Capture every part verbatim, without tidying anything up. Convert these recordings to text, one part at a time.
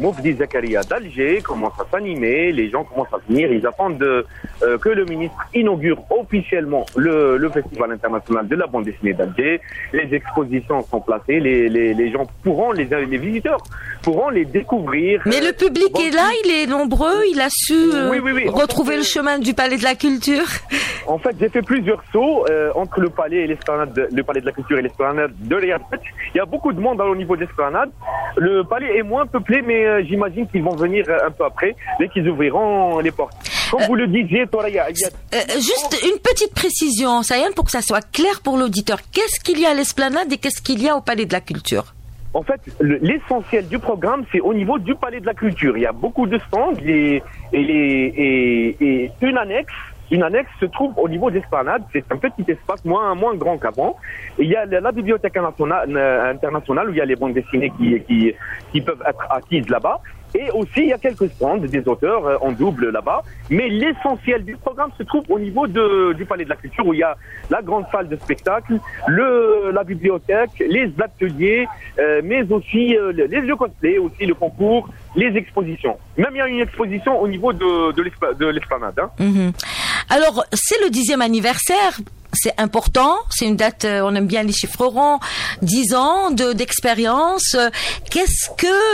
Moufdi Zakaria d'Alger commence à s'animer, les gens commencent à venir, ils attendent de, euh, que le ministre inaugure officiellement le, le Festival international de la bande dessinée d'Alger. Les expositions sont placées, les, les, les gens pourront, les, les visiteurs pourront les découvrir. Mais le public bon, est là, il est nombreux, il a su euh, oui, oui, oui. retrouver fait, le chemin du Palais de la Culture. En fait, j'ai fait plusieurs sauts euh, entre le palais et l'esplanade, le Palais de la Culture et l'esplanade de Riyad. Il y a beaucoup de monde au niveau de l'esplanade. Le palais est moins peuplé, mais euh, j'imagine qu'ils vont venir un peu après, dès qu'ils ouvriront les portes. Comme euh, vous le disiez, Toraya, il y a... euh, juste une petite précision, Sayan, pour que ça soit clair pour l'auditeur. Qu'est-ce qu'il y a à l'esplanade et qu'est-ce qu'il y a au Palais de la Culture? En fait, le, l'essentiel du programme, c'est au niveau du Palais de la Culture. Il y a beaucoup de stands et, et, et, et une annexe. Une annexe se trouve au niveau d'esplanade. C'est un petit espace moins, moins grand qu'avant. Et il y a la, la bibliothèque internationale où il y a les bandes dessinées qui, qui, qui peuvent être acquises là-bas. Et aussi, il y a quelques stands des auteurs euh, en double là-bas. Mais l'essentiel du programme se trouve au niveau de, du Palais de la Culture, où il y a la grande salle de spectacle, le, la bibliothèque, les ateliers, euh, mais aussi euh, les jeux cosplay, aussi le concours, les expositions. Même il y a une exposition au niveau de, de, l'esp- de l'esplanade. Hein. Mmh. Alors, c'est le dixième anniversaire. C'est important, c'est une date, on aime bien les chiffres ronds, dix ans de, d'expérience. Qu'est-ce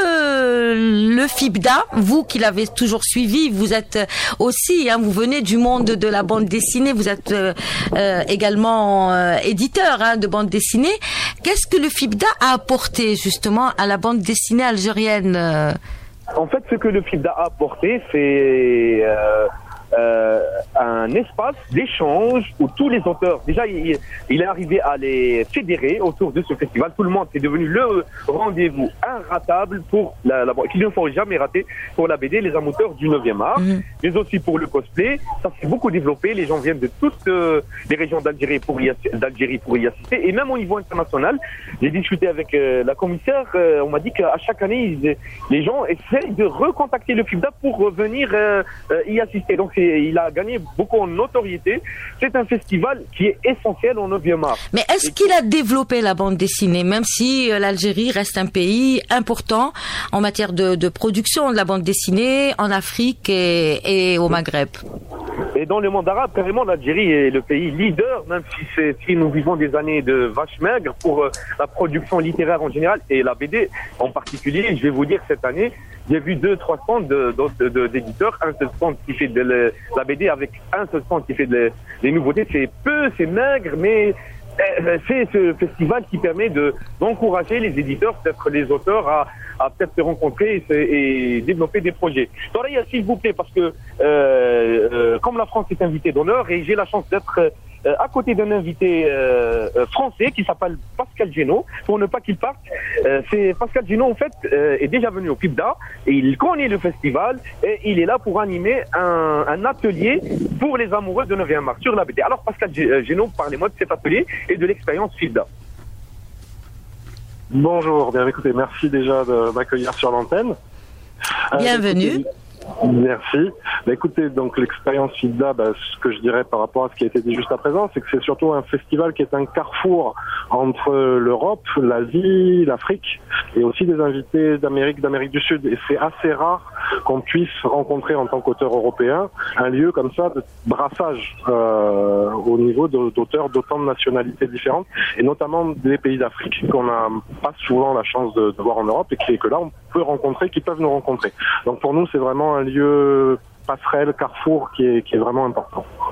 que le FIBDA, vous qui l'avez toujours suivi, vous êtes aussi, hein, vous venez du monde de la bande dessinée, vous êtes euh, euh, également euh, éditeur hein, de bande dessinée. Qu'est-ce que le FIBDA a apporté justement à la bande dessinée algérienne euh... En fait, ce que le FIBDA a apporté, c'est... Euh... Euh, un espace d'échange où tous les auteurs, déjà il, il est arrivé à les fédérer autour de ce festival. Tout le monde est devenu le rendez-vous inratable pour la, la qu'il ne faut jamais rater pour la B D, les amateurs du neuvième art, mmh. mais aussi pour le cosplay. Ça s'est beaucoup développé. Les gens viennent de toutes euh, les régions d'Algérie pour, y, d'Algérie pour y assister. Et même au niveau international, j'ai discuté avec euh, la commissaire. Euh, on m'a dit qu'à chaque année, ils, les gens essayent de recontacter le FIBDA pour venir euh, euh, y assister. Donc il a gagné beaucoup en notoriété. C'est un festival qui est essentiel au neuvième art. Mais est-ce qu'il a développé la bande dessinée, même si l'Algérie reste un pays important en matière de, de production de la bande dessinée en Afrique et, et au Maghreb? Et dans le monde arabe, carrément, l'Algérie est le pays leader, même si, c'est, si nous vivons des années de vaches maigres pour euh, la production littéraire en général et la B D en particulier. Je vais vous dire, cette année, j'ai vu deux, trois stands de, de, de, d'éditeurs, un seul stand qui fait de le, la B D avec un seul stand qui fait de, des nouveautés. C'est peu, c'est maigre, mais c'est ce festival qui permet de, d'encourager les éditeurs, peut-être les auteurs, à, à peut-être se rencontrer et, et développer des projets. Toraya, s'il vous plaît, parce que euh, euh, comme la France est invitée d'honneur, et j'ai la chance d'être euh, à côté d'un invité euh, français qui s'appelle Pascal Génaud, pour ne pas qu'il parte. Euh, c'est Pascal Génaud, en fait, euh, est déjà venu au FIBDA, et il connaît le festival, et il est là pour animer un, un atelier pour les amoureux de neuvième art sur la B D. Alors Pascal Génaud, parlez-moi de cet atelier et de l'expérience FIBDA. Bonjour, bien écoutez, merci déjà de m'accueillir sur l'antenne. Bienvenue. Euh, écoutez, merci. Bah, écoutez, donc l'expérience FIBDA, bah, ce que je dirais par rapport à ce qui a été dit juste à présent, c'est que c'est surtout un festival qui est un carrefour entre l'Europe, l'Asie, l'Afrique, et aussi des invités d'Amérique, d'Amérique du Sud. Et c'est assez rare qu'on puisse rencontrer en tant qu'auteur européen un lieu comme ça de brassage euh, au niveau de, d'auteurs d'autant de nationalités différentes, et notamment des pays d'Afrique qu'on n'a pas souvent la chance de, de voir en Europe, et qui, que là on peut rencontrer, qui peuvent nous rencontrer. Donc pour nous c'est vraiment un lieu passerelle, carrefour qui est, qui est vraiment important.